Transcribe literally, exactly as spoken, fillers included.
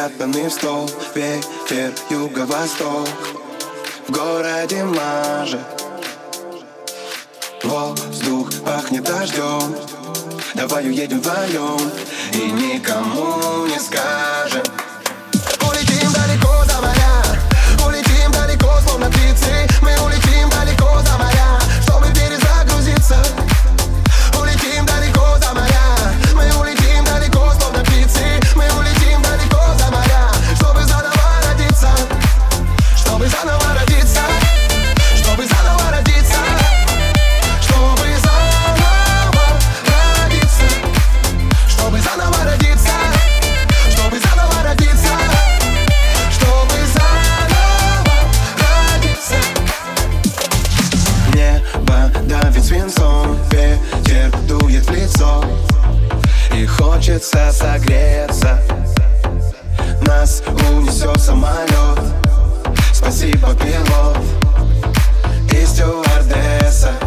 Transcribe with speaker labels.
Speaker 1: спрятаны в стол. Ветер юго-восток, в городе Маже. Воздух пахнет дождем. Давай уедем вдвоем и никому не скажем. Улетим далеко за моря, улетим далеко, словно птицы. Мы улетим далеко за моря, чтобы перезагрузиться. Улетим далеко за моря, мы улетим далеко, словно птицы. Мы улетим далеко за моря, чтобы заново родиться. Чтобы заново родиться. Чтобы заново родиться. Чтобы заново родиться. Чтобы заново родиться. Чтобы заново родиться. Чтобы заново родиться. Небо давит свинцом, ветер дует в лицо, и хочется согреться. Нас унесет самолет. Спасибо, пилот и стюардесса.